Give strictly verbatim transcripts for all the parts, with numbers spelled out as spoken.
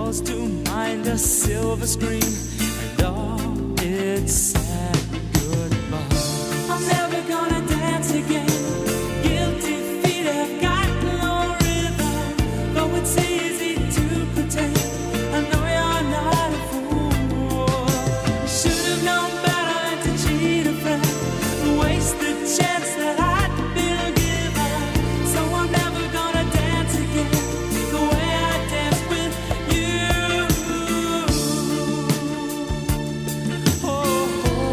calls to mind a silver screen and all its sad goodbye. I'm never gonna dance again. Guilty feet have got no rhythm, though it's easy to pretend. I know you're not a fool. Should have known better than to cheat a friend, waste the chance that I'd been given. So I'm never gonna dance again the way I danced with you. Oh, oh, oh.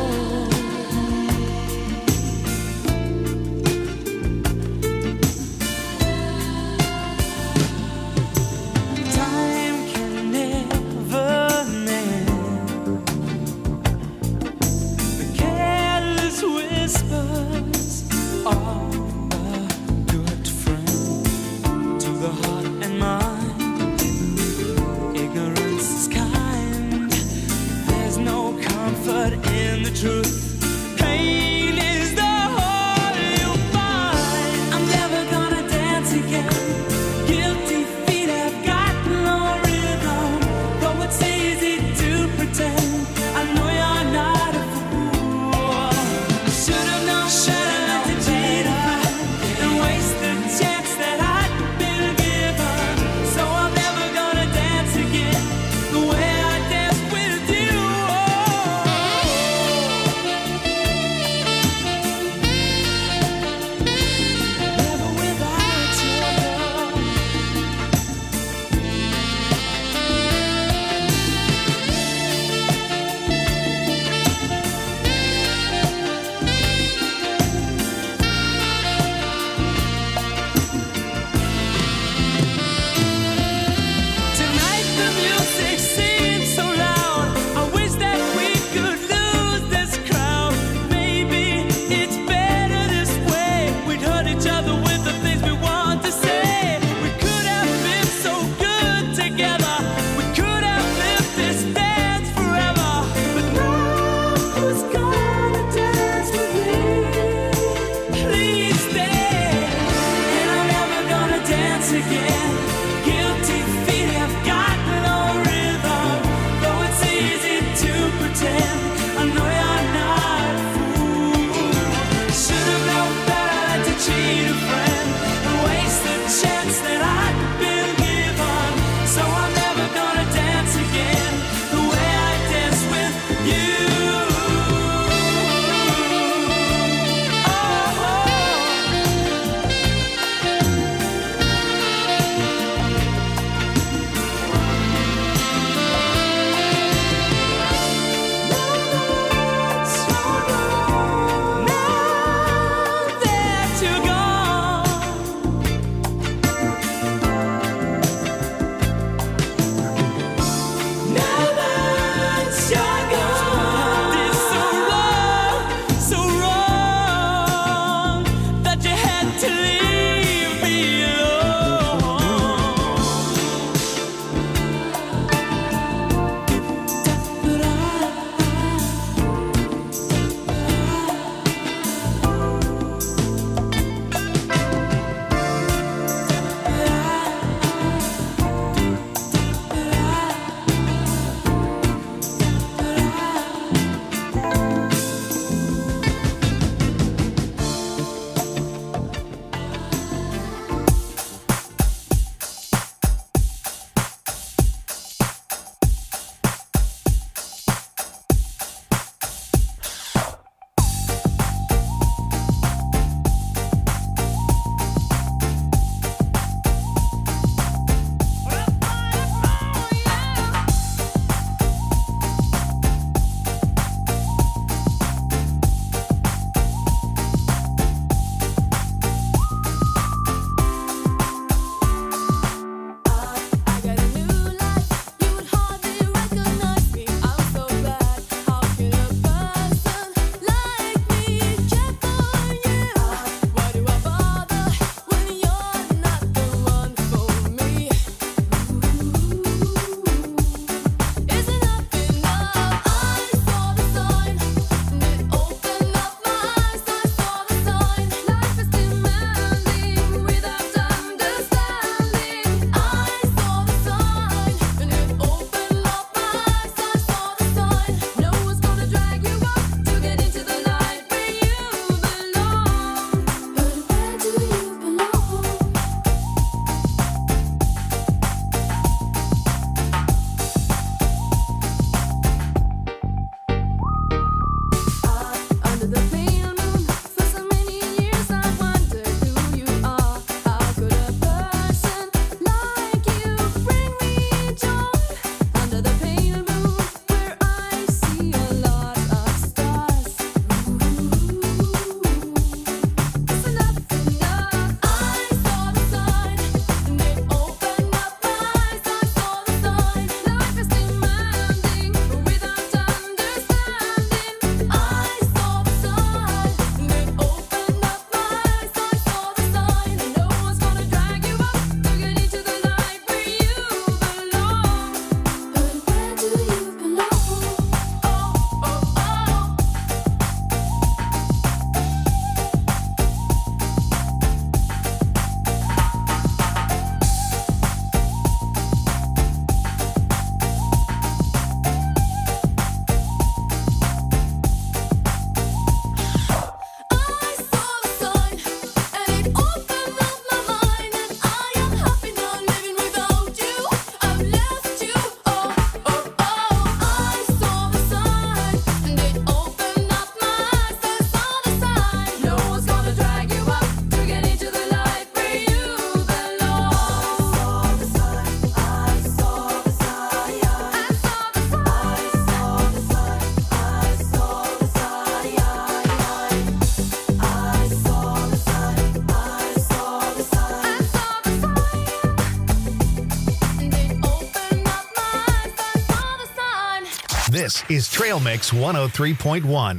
This is Trail Mix one oh three point one.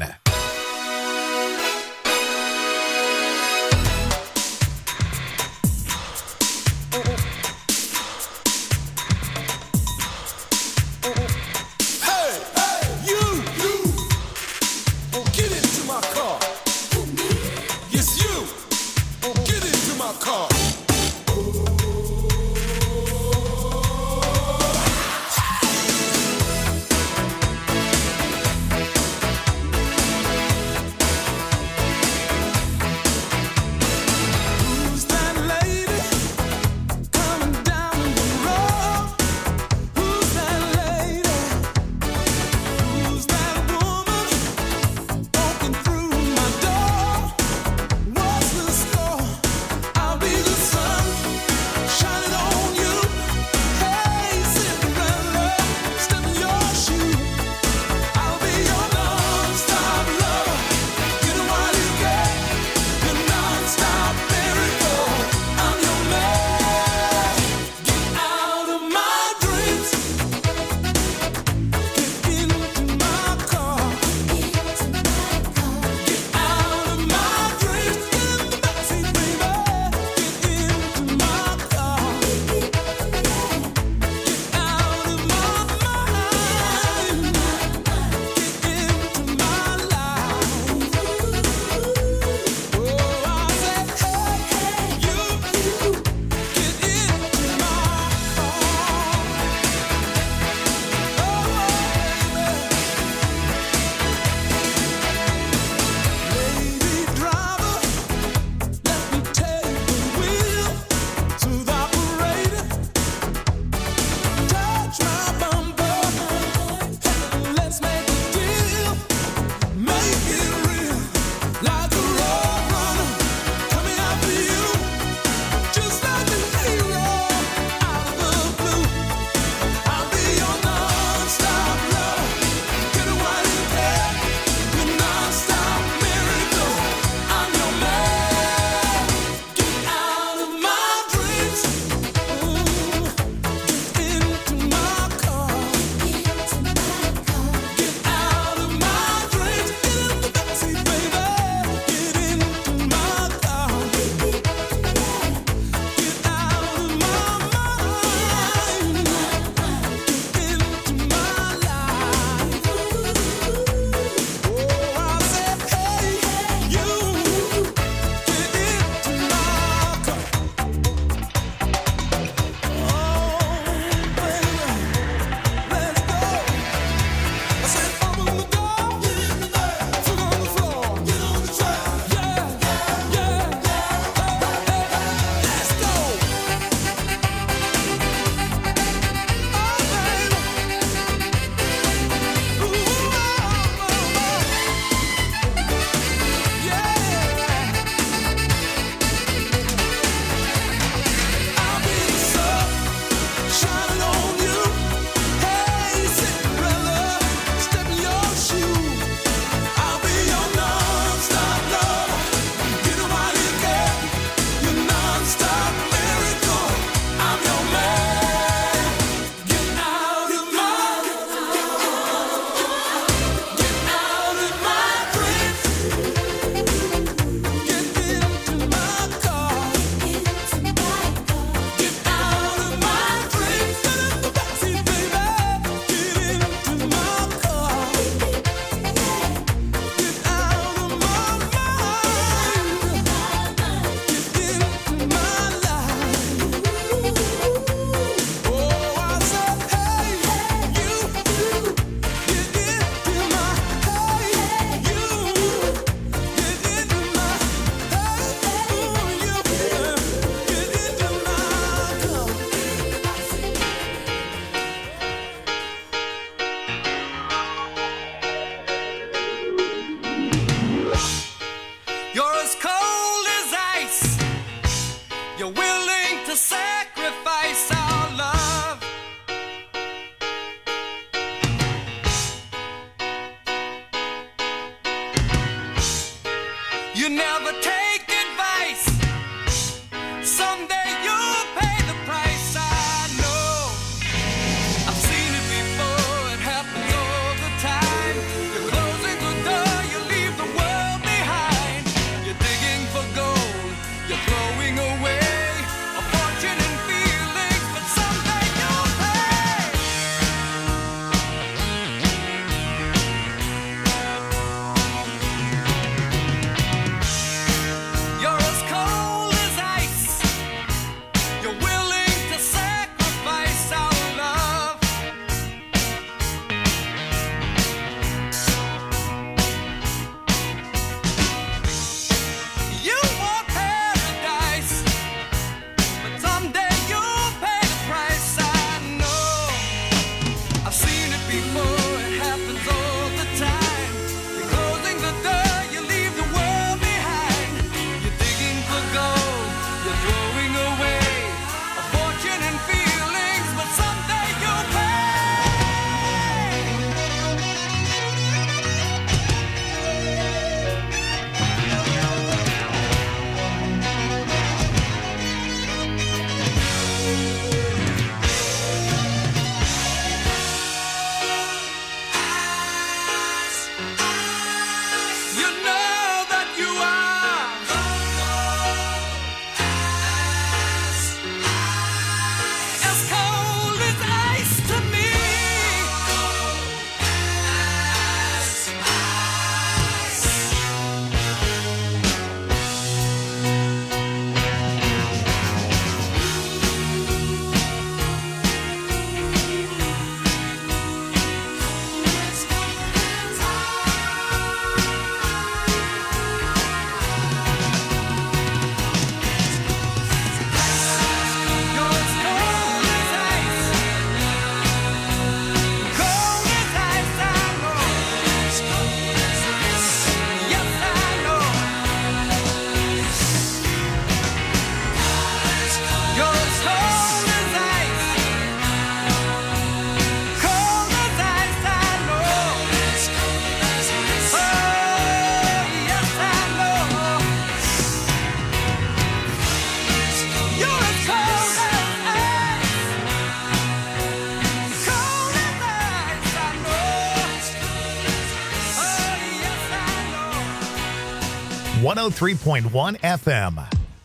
one oh three point one F M.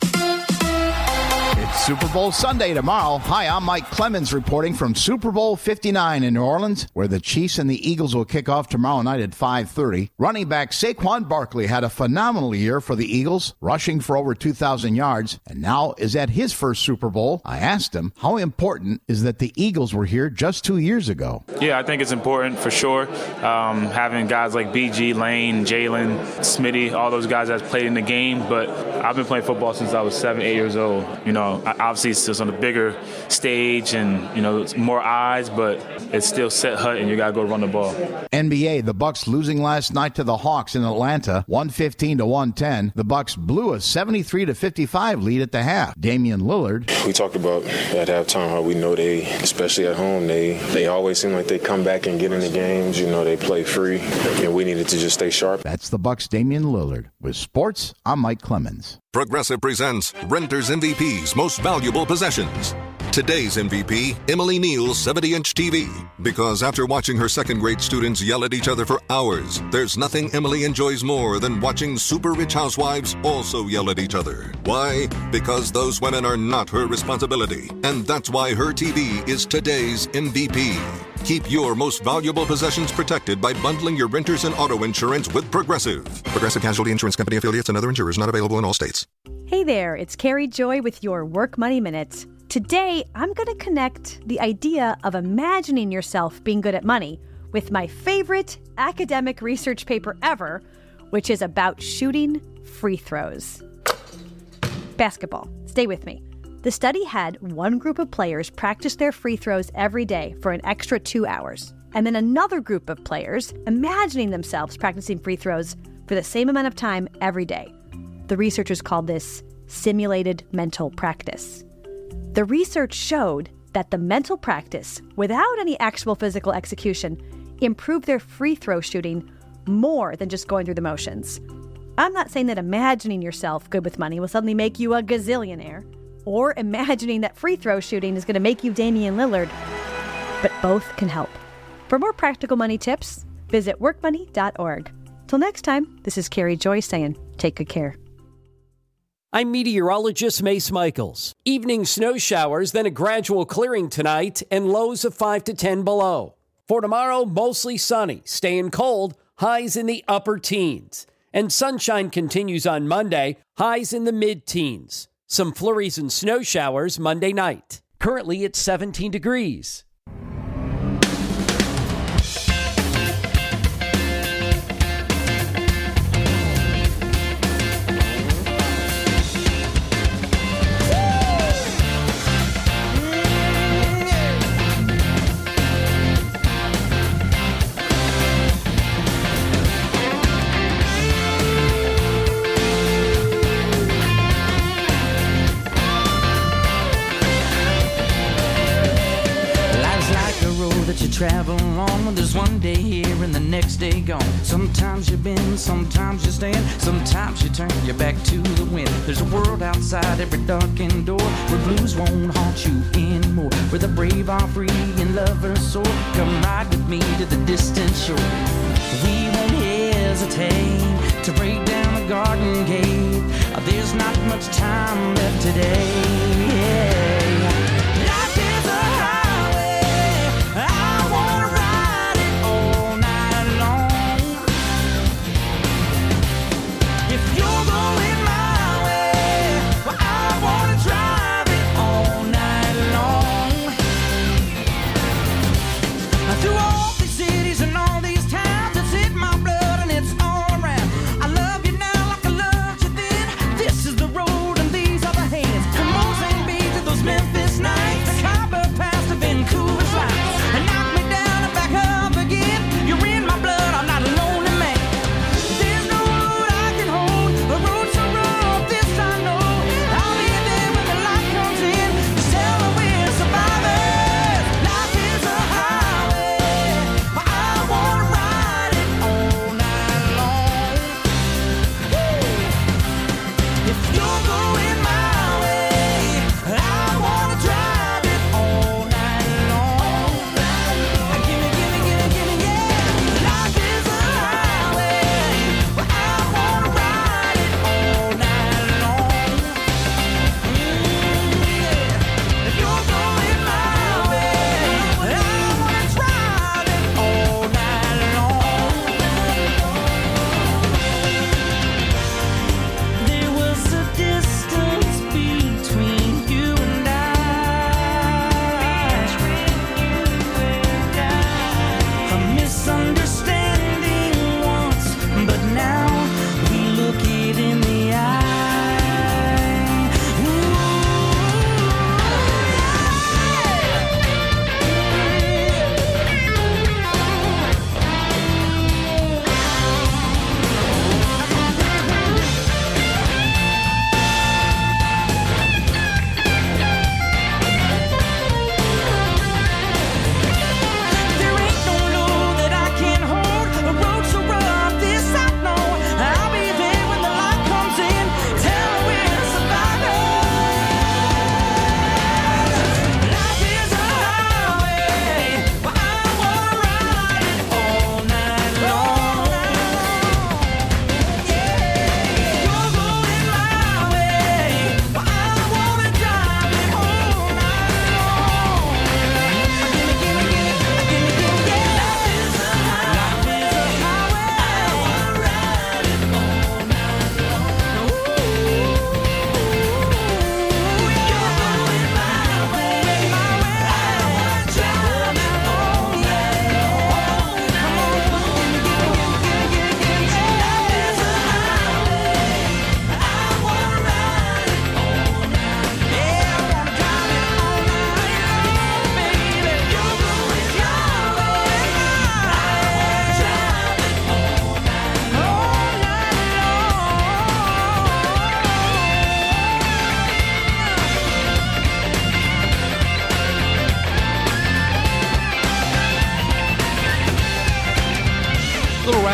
It's Super Bowl Sunday tomorrow. Hi, I'm Mike Clemens reporting from Super Bowl fifty-nine in New Orleans, where the Chiefs and the Eagles will kick off tomorrow night at five thirty. Running back Saquon Barkley had a phenomenal year for the Eagles, rushing for over two thousand yards, and now is at his first Super Bowl. I asked him, how important is that the Eagles were here just two years ago? Yeah, I think it's important for sure. Um, having guys like B G, Lane, Jalen, Smitty, all those guys that's played in the game, but I've been playing football since I was seven, eight years old. You know, obviously it's just on a bigger stage and, you know, it's more eyes, but it's still set hut and you got to go run the ball. N B A, the Bucks losing last night to the Hawks in Atlanta, one fifteen to one ten. The Bucks blew a seventy-three to fifty-five lead at the half. Damian Lillard. We talked about at halftime how we know they, especially at home, they, they always seem like they come back and get in the games. You know, they play free, and we needed to just stay sharp. That's the Bucks' Damian Lillard. With sports, I'm Mike Clemens. Progressive presents Renters M V P's Most Valuable Possessions. Today's M V P, Emily Neal's seventy-inch T V. Because after watching her second-grade students yell at each other for hours, there's nothing Emily enjoys more than watching super-rich housewives also yell at each other. Why? Because those women are not her responsibility. And that's why her T V is today's M V P. Keep your most valuable possessions protected by bundling your renters and auto insurance with Progressive. Progressive Casualty Insurance Company affiliates and other insurers not available in all states. Hey there, it's Carrie Joy with your Work Money Minute. Today, I'm going to connect the idea of imagining yourself being good at money with my favorite academic research paper ever, which is about shooting free throws. Basketball. Stay with me. The study had one group of players practice their free throws every day for an extra two hours, and then another group of players imagining themselves practicing free throws for the same amount of time every day. The researchers called this simulated mental practice. The research showed that the mental practice, without any actual physical execution, improved their free throw shooting more than just going through the motions. I'm not saying that imagining yourself good with money will suddenly make you a gazillionaire, or imagining that free throw shooting is going to make you Damian Lillard, but both can help. For more practical money tips, visit work money dot org. Till next time, this is Carrie Joy saying, take good care. I'm meteorologist Mace Michaels. Evening snow showers, then a gradual clearing tonight, and lows of five to ten below. For tomorrow, mostly sunny, staying cold, highs in the upper teens. And sunshine continues on Monday, highs in the mid-teens. Some flurries and snow showers Monday night. Currently it's seventeen degrees. That you travel along, there's one day here and the next day gone. Sometimes you bend, sometimes you stand, sometimes you turn your back to the wind. There's a world outside every darkened door where blues won't haunt you anymore, where the brave are free and lovers soar. Come ride with me to the distant shore. We won't hesitate to break down the garden gate. There's not much time left today. Yeah. Those men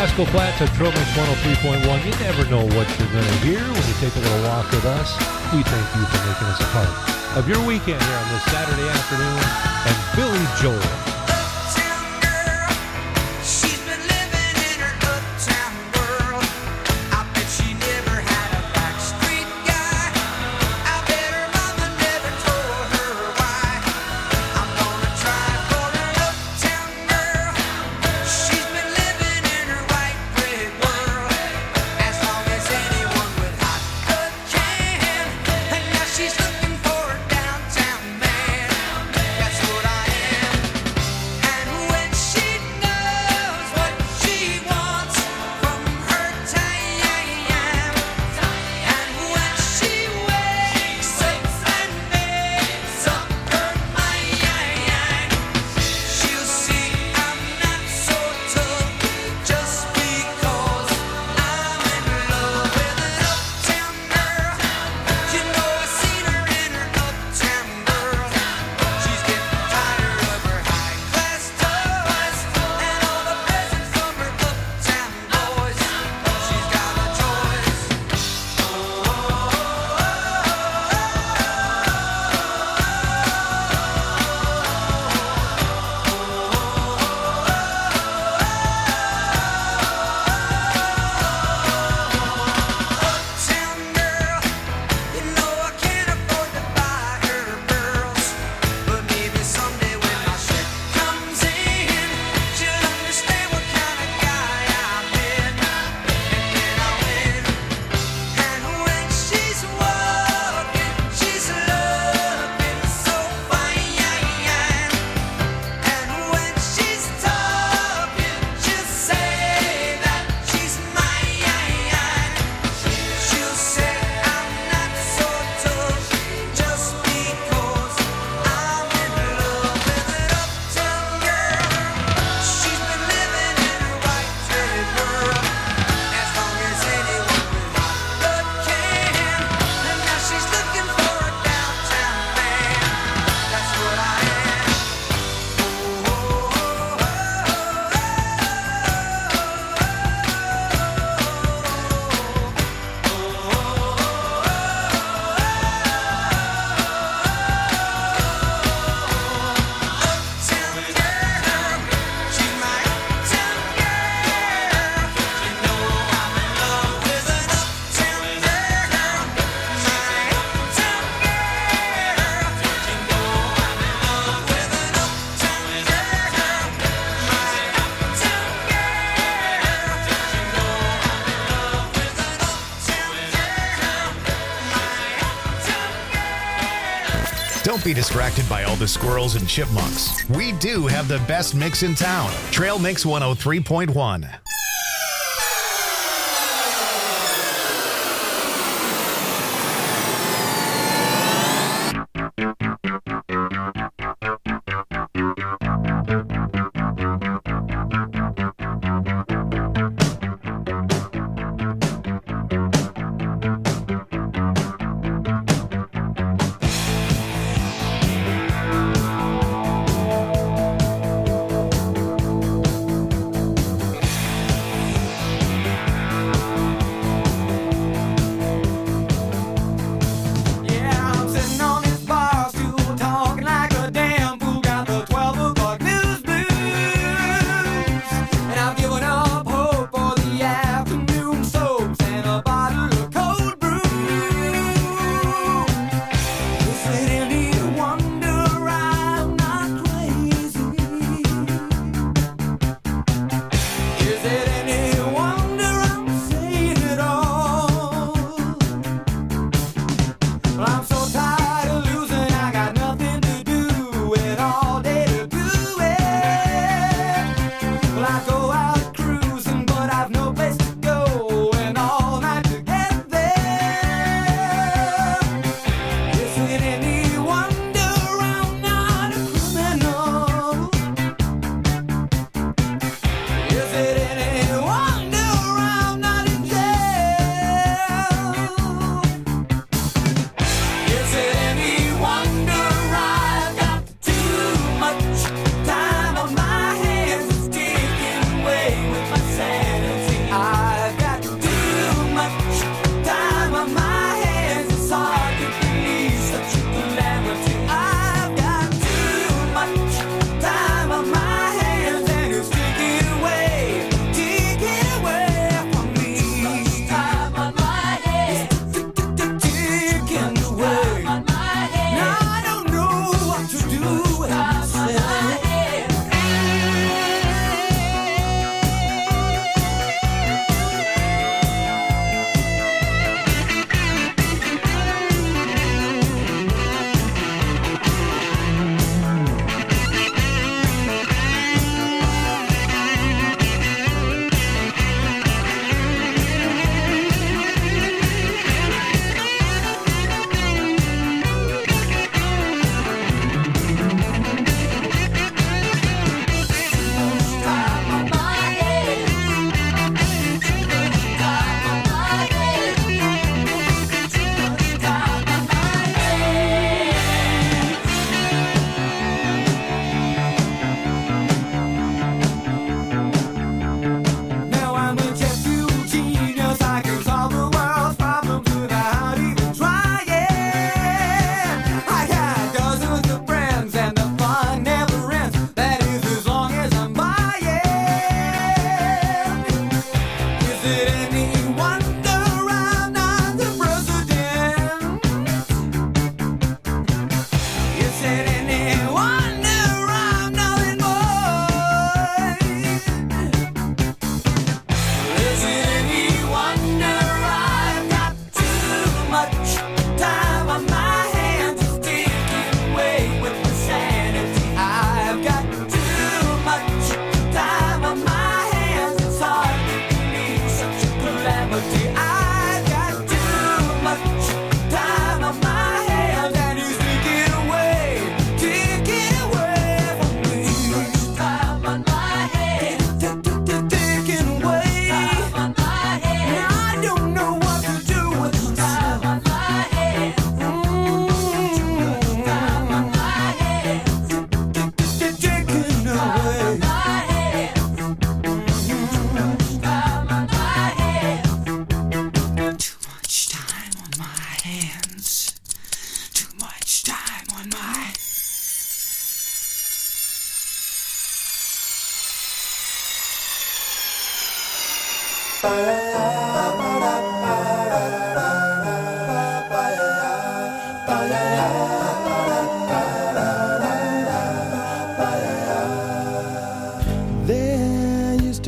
Pasco Flats on Trail Mix one oh three point one. You never know what you're going to hear when you take a little walk with us. We thank you for making us a part of your weekend here on this Saturday afternoon. And Billy Joel. Don't be distracted by all the squirrels and chipmunks. We do have the best mix in town. Trail Mix one oh three point one.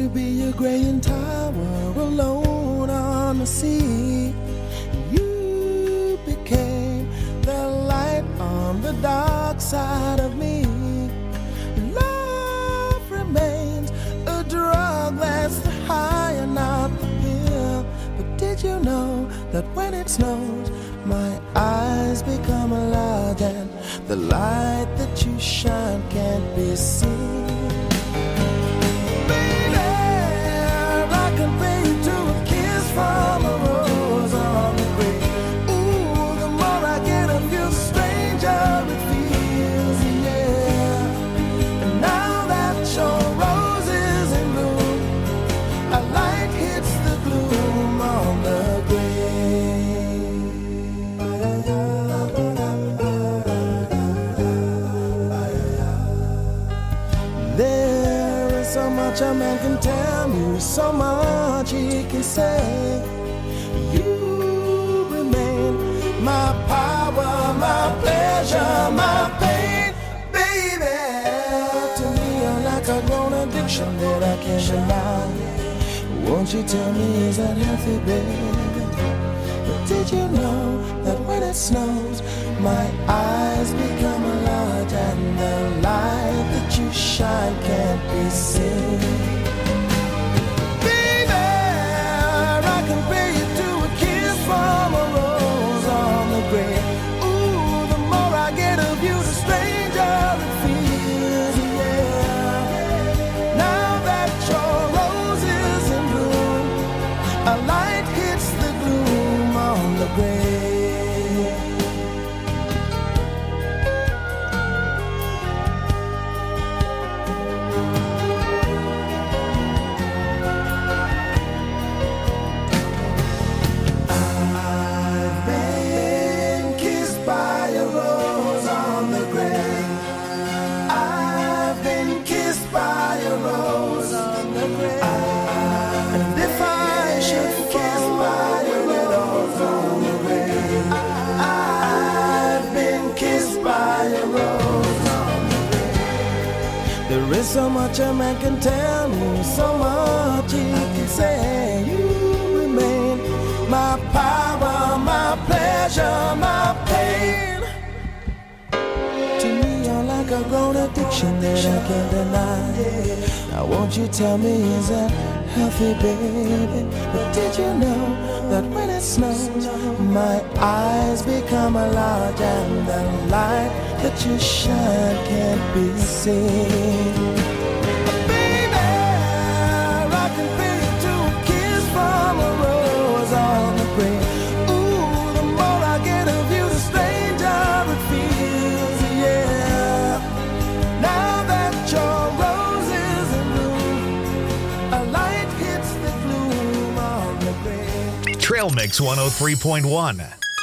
to be a graying tower alone on the sea. You became the light on the dark side of me. Love remains a drug that's the high and not the pill. But did you know that when it snows, my eyes become large and the light that you shine can't be seen? Baby, I compare you to a kiss from a rose on the grave. Ooh, the more I get of you, the stranger it feels, yeah. And now that your rose is in bloom, a light hits the gloom on the grave. There is so much a man can tell you, so much he can say. You remain my power, my pleasure, my pain, baby. To me, you're like a grown addiction that I can't deny. Won't you tell me, is that healthy, baby? But did you know that when it snows, my eyes become large and the light that you shine can't be seen? Baby, I compare you to a kiss from a rose on the grave. Ooh, the more I get of you, the stranger it feels, yeah. Now that your rose is in bloom, a light hits the gloom on the grave. I've been kissed by a rose on the grave. I've been kissed by a rose on the grave. And if I should fall by a rose on the grave, I've been kissed by a rose on the grave. There is so much a man can tell me, so much he can say. You remain my power, my pleasure, my pain. To me, you're like a grown addiction that I can't deny. Now won't you tell me, is that healthy, baby? But did you know that when it snows, my eyes become large and the light that you shine can't be seen? Baby, I compare you to a kiss from a rose on the grave. Ooh, the more I get of you, the stranger it feels, yeah. Now that your rose is in bloom, a light hits the gloom on the grave. Trail Mix one oh three point one.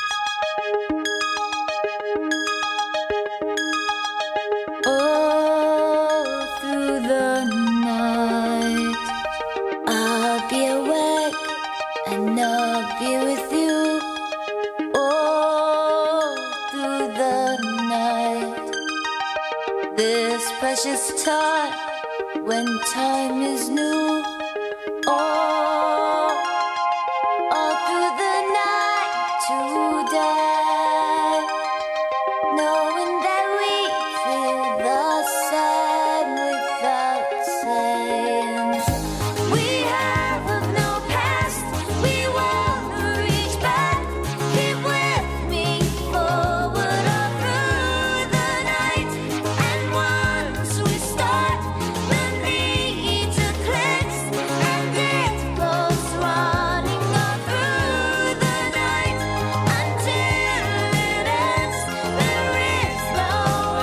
All through the night, I'll be awake and I'll be with you. All through the night, this precious time when time is new. All, all through the night today, knowing that we feel the same without saying. We have of no past, we wanna reach back. Keep with me forward all through the night. And once we start, the need to cleanse, and it goes running all through the night until it ends. There is no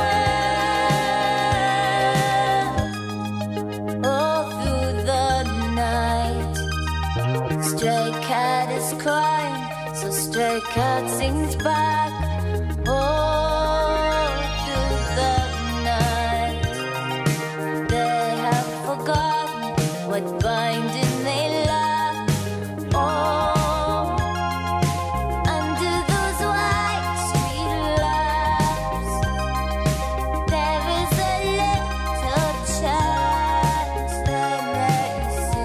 end. All through the night, stray cat is crying, so stray cat sings back. All through the night, they have forgotten what binding they lack. Oh, under those white street lamps, there is a little chance they may see.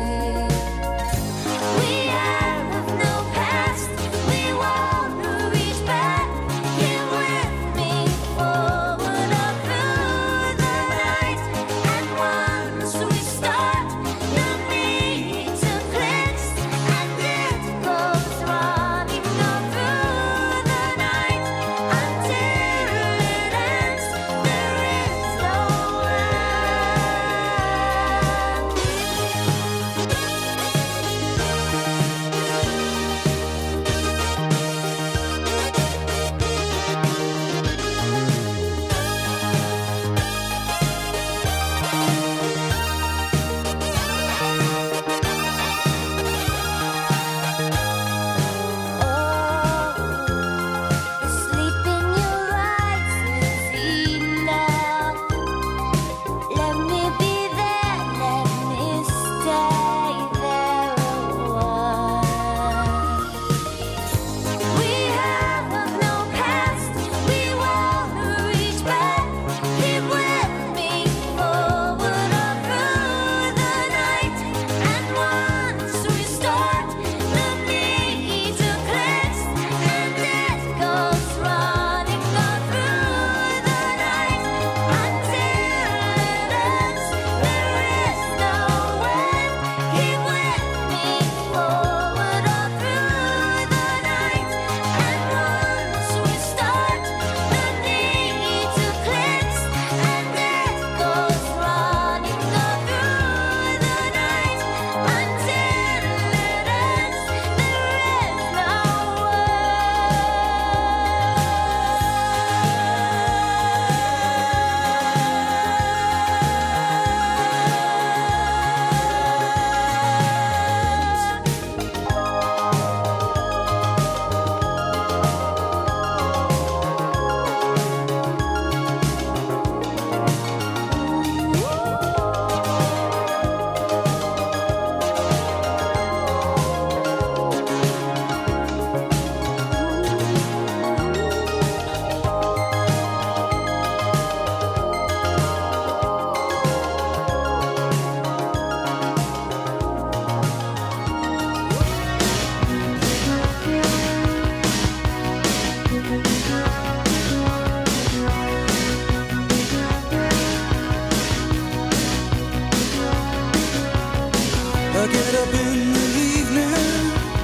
I get up in the evening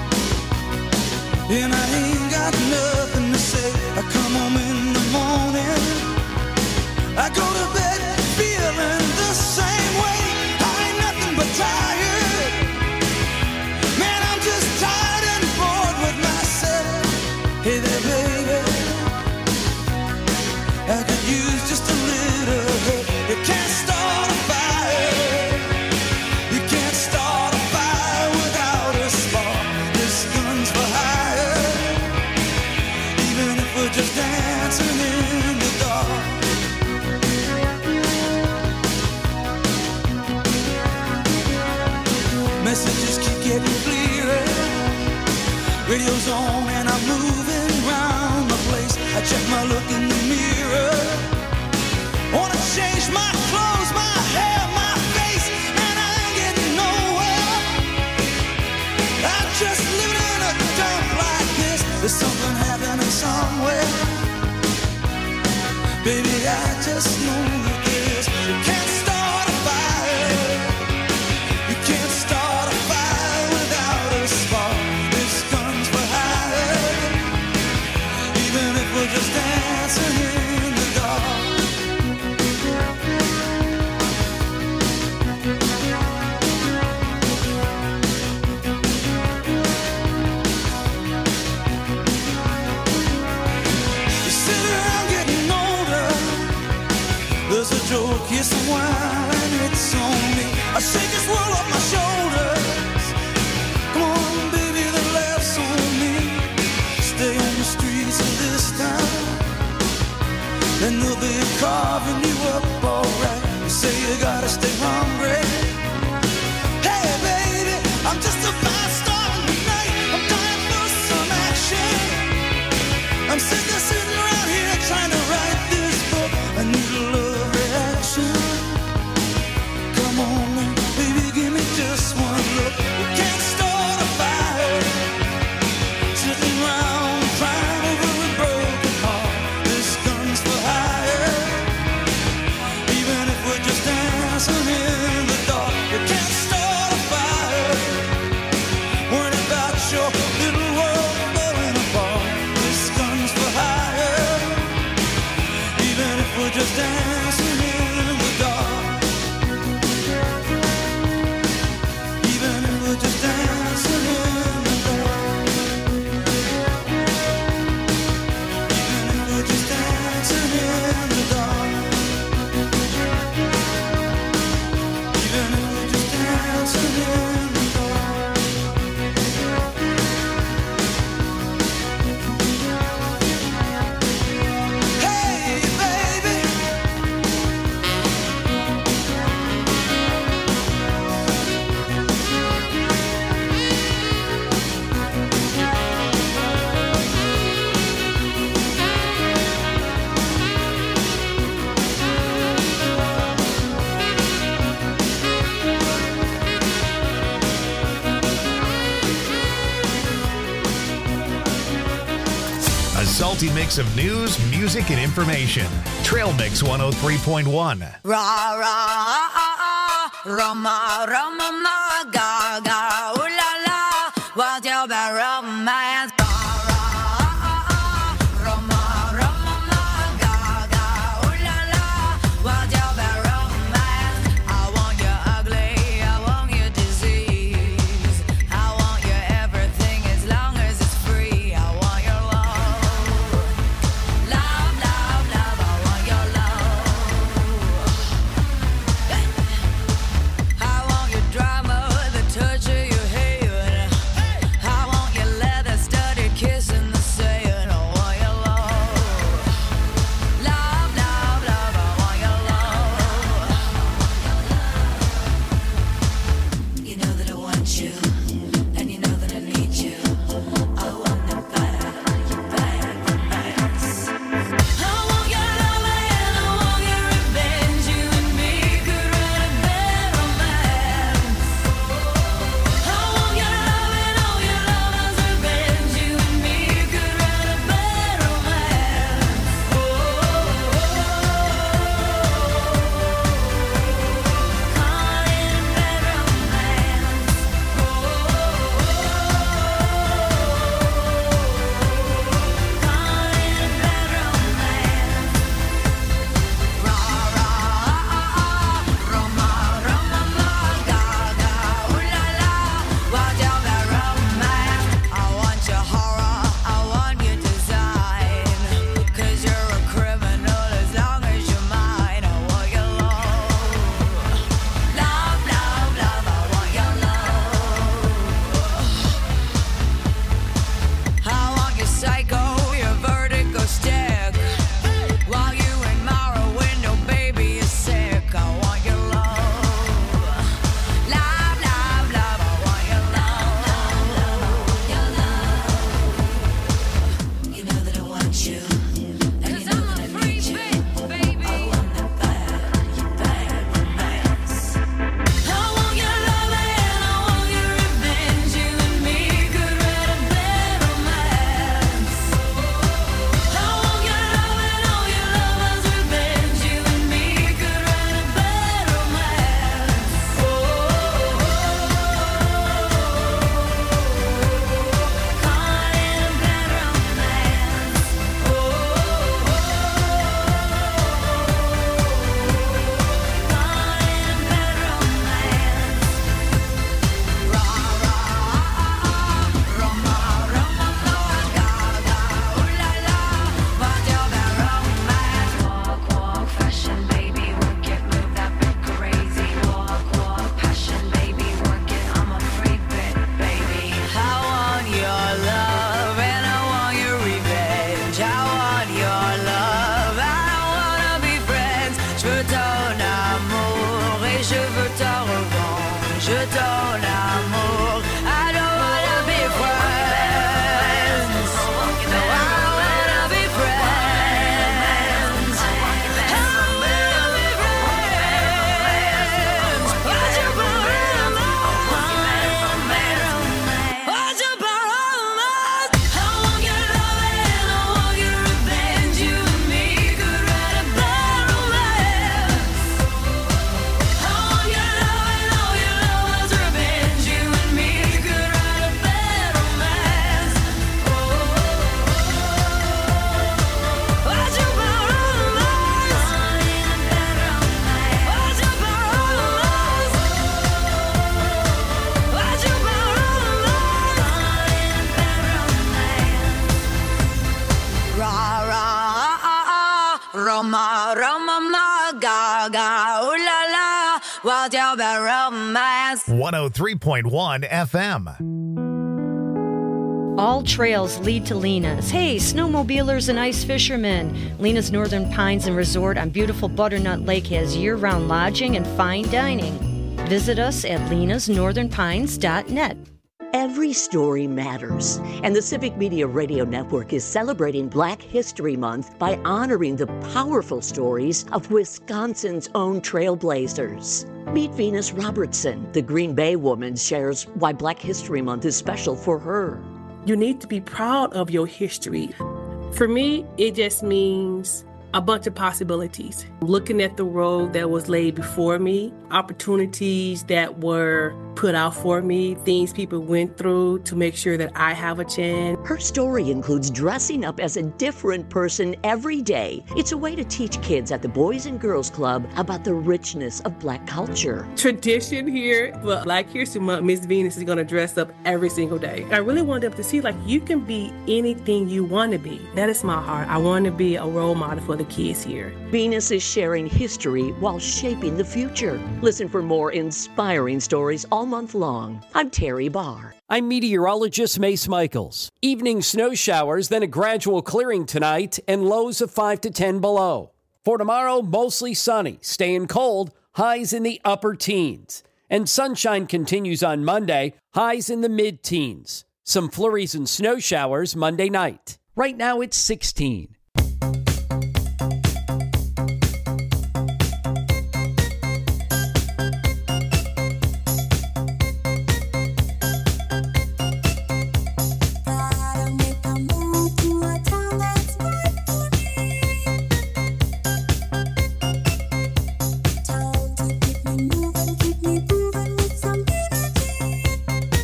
and I ain't got nothing to say. I come home in the morning, I go to bed feeling the same way. I ain't nothing but tired. Man, I'm just tired and bored with myself. Hey there, baby, I could use just a little help. You can't start a fire. You can't start a fire without a spark. This gun's for hire. Even if we're just dancing in the dark. Messages keep getting clearer. Radio's on and I'm moving around the place. I check my look in the mirror. Wanna change my clothes, my hair, my face, and I ain't getting nowhere. I'm just living in a dump like this. There's something happening somewhere. Baby, I just know that this. You can't start a fire. You can't start a fire without a spark. This gun's for hire. Even if we're just dancing in the dark. You sit around getting older. There's a joke, yes, a wine, it's on me. I shake this world off my shoulders. Come on, baby, the laughs on me. Stay on the streets of this town, and they'll be carving you up alright. You say you gotta stay hungry. Hey, baby, I'm just a fast star tonight. I'm dying for some action. I'm sick of sitting around here trying to write this book. I need a love reaction. Come on, now, baby, give me just one look. You can't start a fire sitting around crying over a broken heart. This gun's for hire. Even if we're just dancing in the dark, you can't start a fire. Worrying about your little world falling apart. This gun's for hire. Even if we're just dancing in the dark. Even if we're just dancing in the dark. Even if we're just dancing in the dark. Even if we're just dancing in the dark. Hey, baby. A salty mix of news, music, and information. Trail Mix one oh three point one. Ra ra ah ah Roma Roma ma ga ga ooh la la, what's your bad romance? Ra ra ah ah Roma Roma ma ga ga ooh la la, what's your bad romance? I want you ugly, I want you disease, I want you everything as long as it's free. I want your love, love, love, love. I want your love. I want your drama, the touch of your hair. de ton amour. I don't wanna be friends. No, I wanna be friends. I wanna be friends. Why'd you borrow romance? Why'd you borrow romance? I want your loving, I want your revenge. You and me could write a bad romance. I want your loving, all your love's revenge. You and me could write a bad romance. Why'd you borrow romance? Why'd you borrow romance? Why'd you borrow romance? Ra ra ah ah, Roma Roma ma ga ga, ooh la la, what's your bad romance? one oh three point one F M. All trails lead to Lena's. Hey, snowmobilers and ice fishermen. Lena's Northern Pines and Resort on beautiful Butternut Lake has year-round lodging and fine dining. Visit us at lenas northern pines dot net. Every story matters, and the Civic Media Radio Network is celebrating Black History Month by honoring the powerful stories of Wisconsin's own trailblazers. Meet Venus Robertson. The Green Bay woman shares why Black History Month is special for her. You need to be proud of your history. For me, it just means a bunch of possibilities. Looking at the road that was laid before me, opportunities that were put out for me, things people went through to make sure that I have a chance. Her story includes dressing up as a different person every day. It's a way to teach kids at the Boys and Girls Club about the richness of Black culture. Tradition here, but Black History Month, Miss Venus is gonna dress up every single day. I really wanted them to see, like, you can be anything you want to be. That is my heart. I want to be a role model for the kids here. Venus is sharing history while shaping the future. Listen for more inspiring stories all month long. I'm Terry Barr. I'm meteorologist Mace Michaels. Evening snow showers, then a gradual clearing tonight, and lows of five to ten below. For tomorrow, mostly sunny, staying cold, highs in the upper teens. And sunshine continues on Monday, highs in the mid-teens. Some flurries and snow showers Monday night. Right now it's sixteen.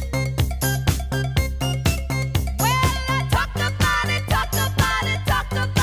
Talk about it, talk about it, talk about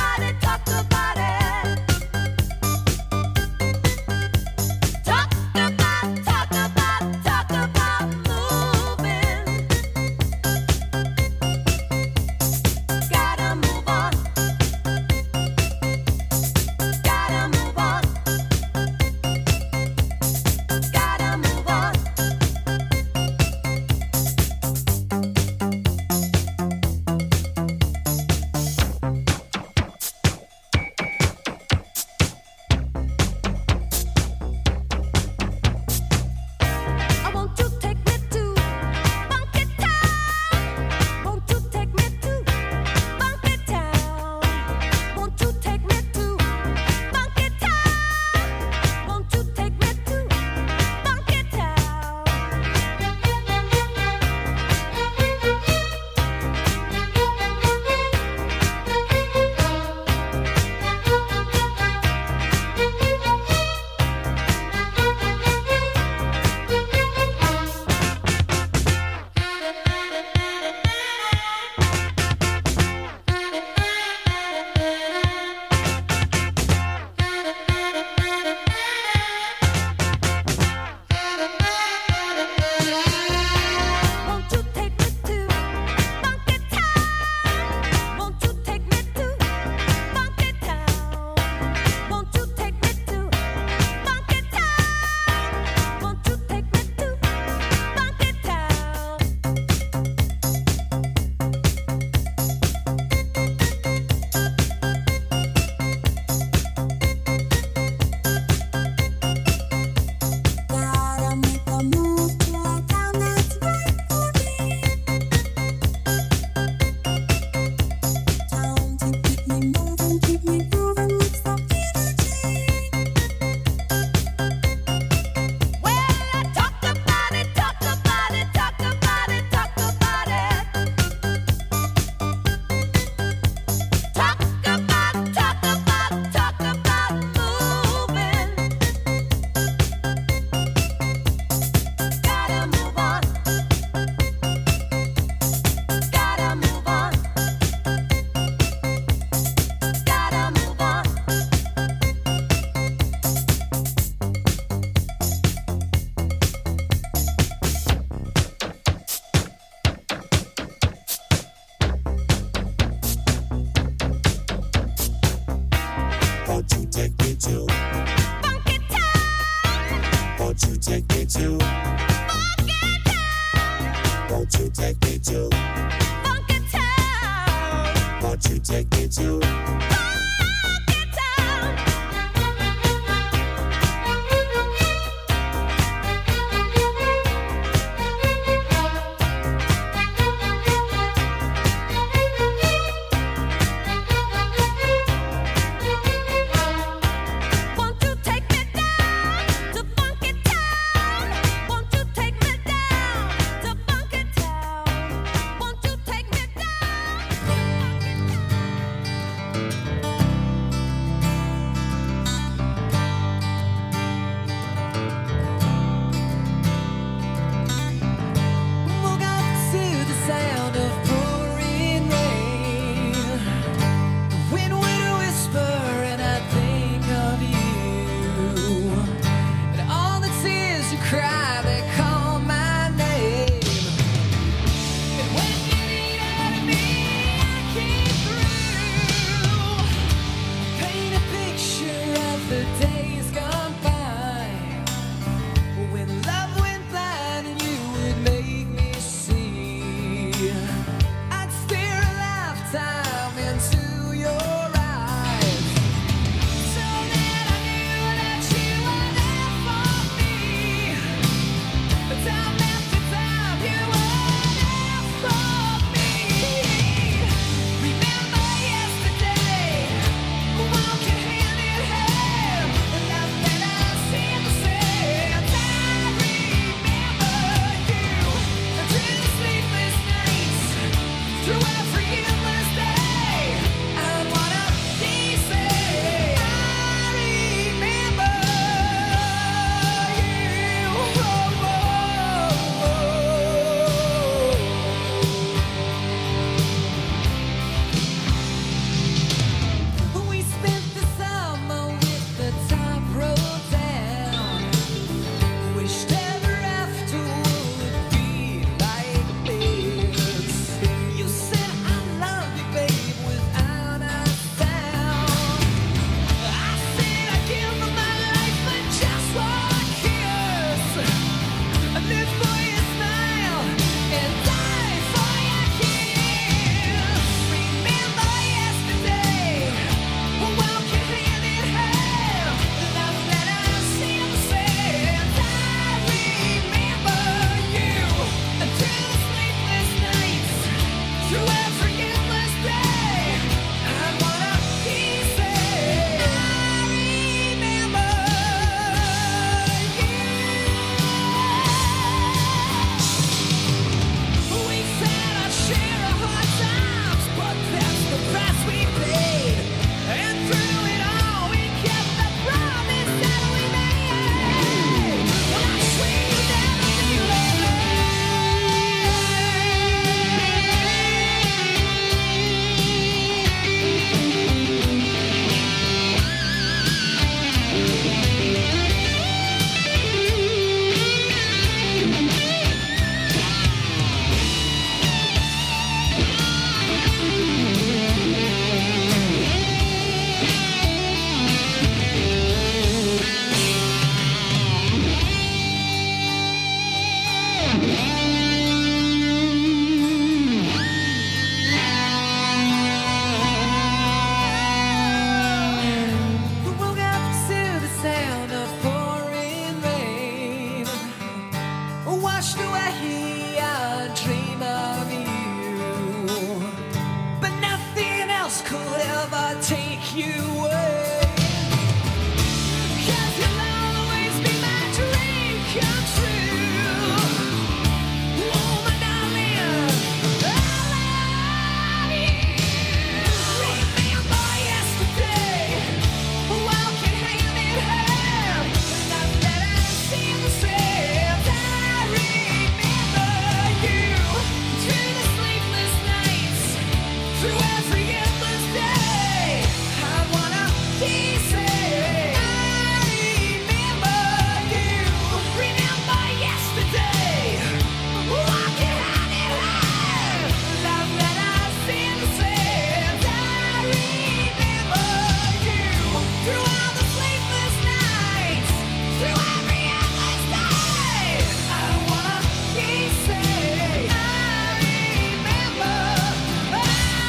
washed away, I dream of you, but nothing else could ever take you away. 'Cause you'll always be my dream come true. Oh, my darling, I love you. Remember yesterday, walking hand in hand, not that I see the same. I remember you through the sleepless nights, through every endless day. I wanna be saved. I remember you. Remember yesterday, walking hand in hand, love that I see the same. I remember you through all the sleepless nights, through every endless day. I wanna be saved. I remember, I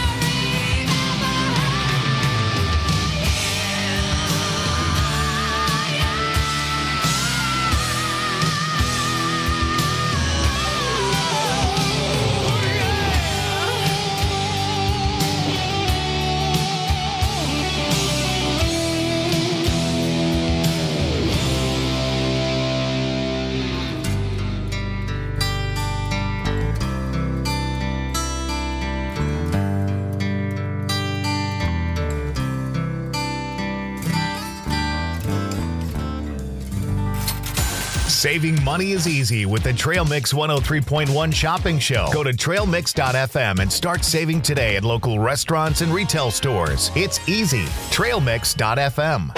Saving money is easy with the Trail Mix one oh three point one shopping show. Go to trail mix dot f m and start saving today at local restaurants and retail stores. It's easy. trail mix dot f m.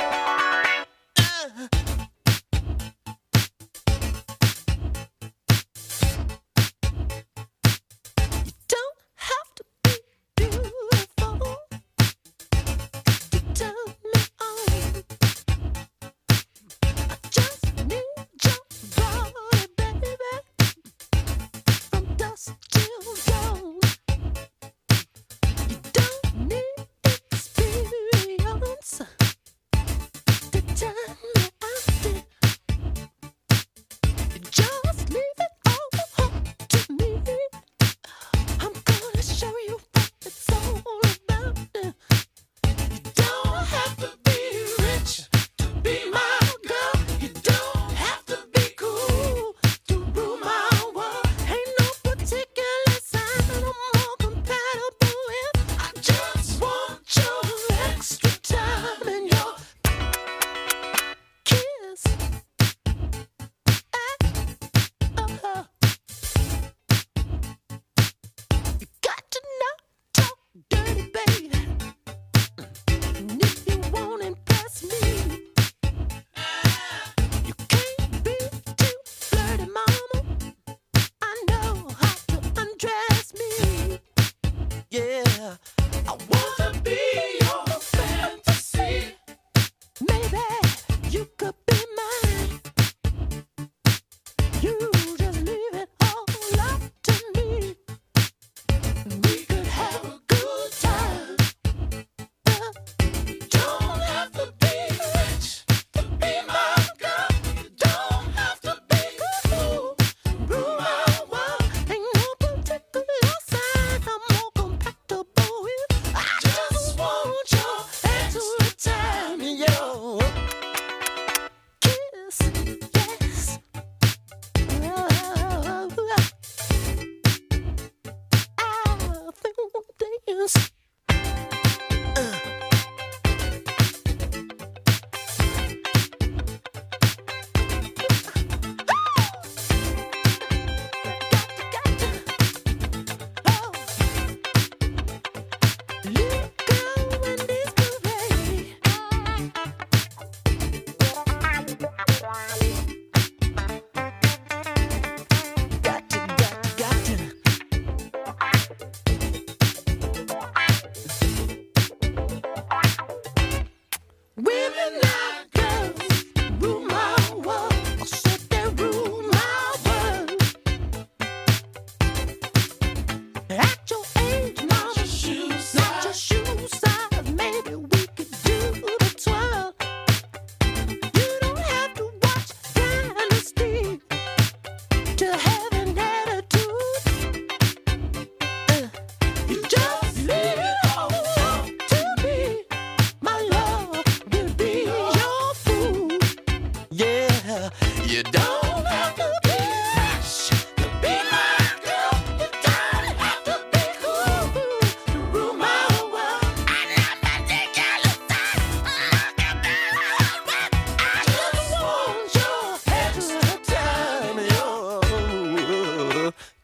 don't have to be beautiful to turn me on. I just need your body, baby, from dusk till dawn. You don't need experience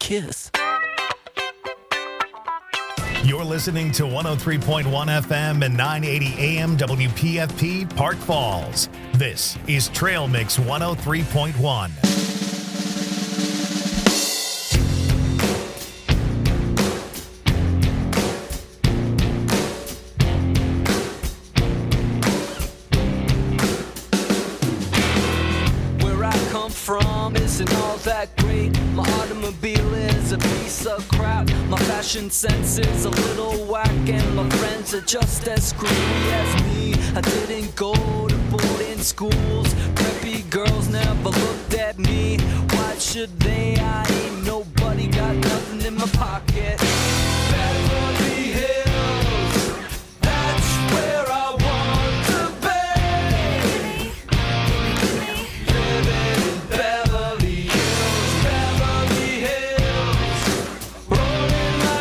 kiss. You're listening to one oh three point one F M and nine eighty A M W P F P Park Falls. This is Trail Mix one oh three point one. From isn't all that great. My automobile is a piece of crap. My fashion sense is a little whack, and my friends are just as screwy as me. I didn't go to boarding schools. Preppy girls never looked at me. Why should they